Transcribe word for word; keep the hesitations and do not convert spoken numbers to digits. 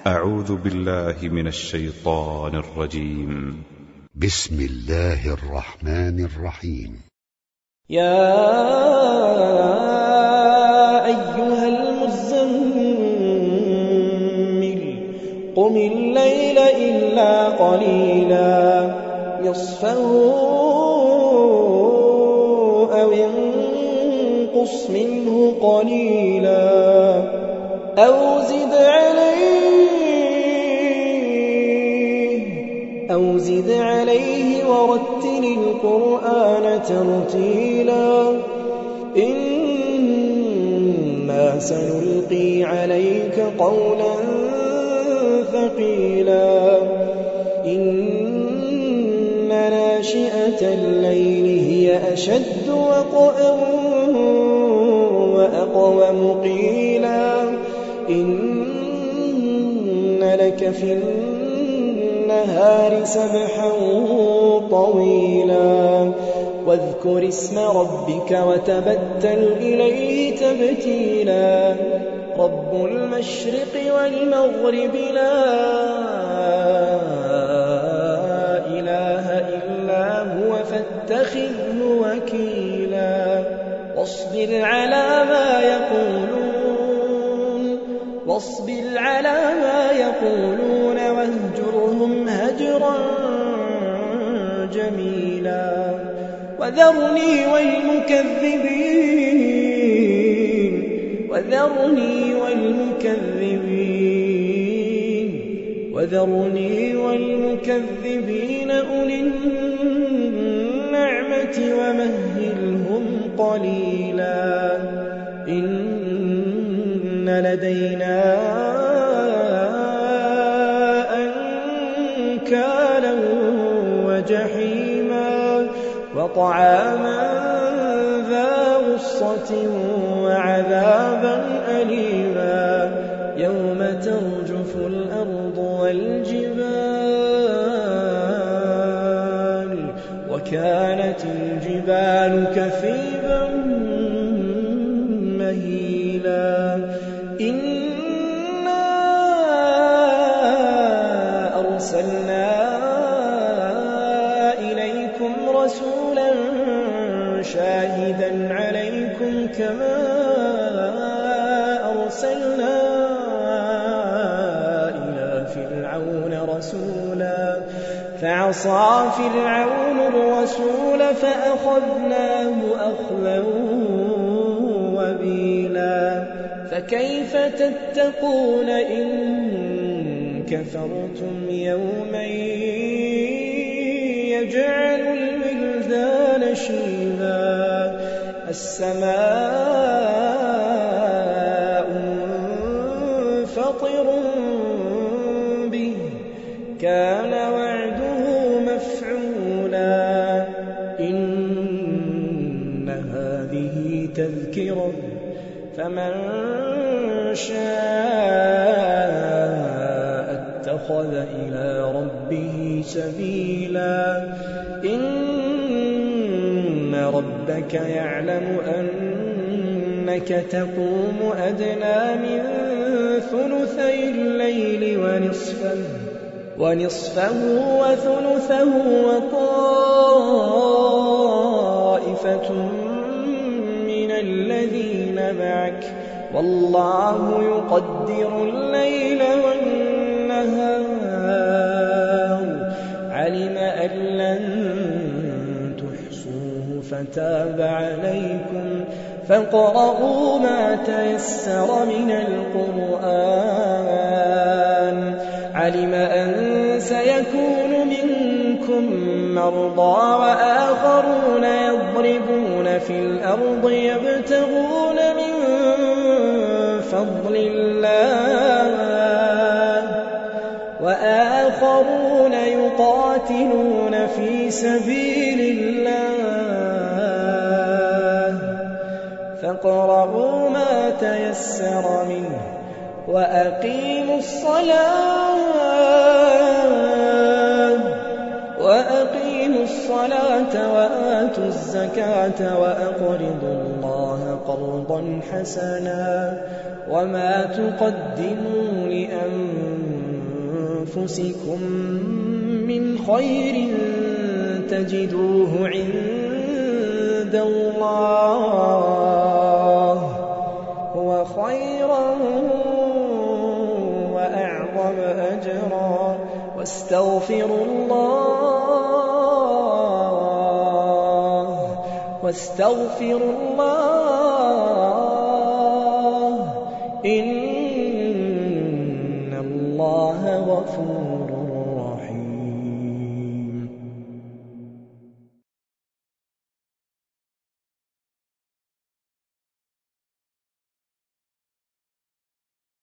أعوذ بالله من الشيطان الرجيم. بسم الله الرحمن الرحيم. يا أيها المزمل قم الليل إلا قليلا نصفه أو انقص منه قليلا أو زد عليه أو زد عليه ورتل القرآن ترتيلا إنا سنلقي عليك قولا ثقيلا إن ناشئة الليل هي أشد وطئا وأقوم قيلا إن لك في النهار سبحا طويلا واذكر اسم ربك وتبتل إليه تبتيلا رب المشرق والمغرب لا إله إلا هو فاتخذه وكيلا واصبر على ما يقولون واصبر على ما يقولون واهجرهم هجرا جميلا وذرني والمكذبين وذرني والمكذبين وذرني والمكذبين أولي النعمة ومهلهم قليلا إن لدينا أنكالا وجحيما وطعاما ذا غصة وعذابا أليما يوم ترجف الأرض والجبال وكانت الجبال كثيبا مهيلا إنا أرسلنا إليكم رسولا شاهدا عليكم كما أرسلنا إلى فرعون رسولا فعصى فرعون الرسول فأخذناه أخذا وبيلا فكيف تتقون إن كفرتم يوما يجعل الولدان شيبا السماء منفطر به كان وعده مفعولا إن هذه تذكرة فمن شاء اتخذ إلى ربه سبيلا إن ربك يعلم أنك تقوم أدنى من ثلثي الليل ونصفه ونصفه وثلثه وطائفة من الذين معك والله يقدر الليل والنهار علم أن لن تحصوه فتاب عليكم فاقرؤوا ما تيسر من القرآن علم أن سيكون منكم مرضى وآخرون يضربون في الأرض يبتغون من فضل الله وآخرون يقاتلون في سبيل الله فاقرؤوا ما تيسر منه وأقيموا الصلاة وأقيموا الصلاة وآتوا الزكاة وأقرضوا الله قرضا حسنا وما تقدموا لأنفسكم أنفسكم من خير تجدوه عند الله هو خيرا وأعظم أجرا واستغفروا الله واستغفروا الله إن